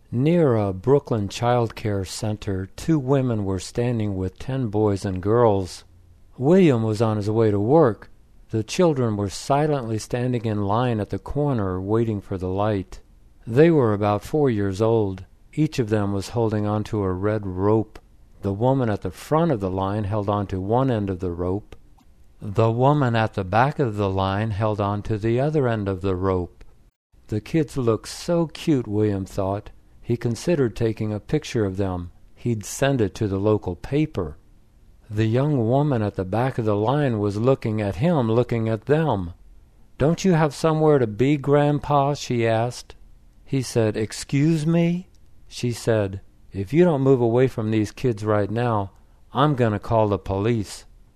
Near a Brooklyn child care center, two women were standing with 10 boys and girls. William was on his way to work. The children were silently standing in line at the corner waiting for the light. They were about 4 years old. Each of them was holding onto a red rope. The woman at the front of the line held onto one end of the rope. The woman at the back of the line held onto the other end of the rope. The kids looked so cute, William thought. He considered taking a picture of them. He'd send it to the local paper. The young woman at the back of the line was looking at him, looking at them. "Don't you have somewhere to be, Grandpa?" she asked. He said, "Excuse me?" She said, "If you don't move away from these kids right now, I'm going to call the police."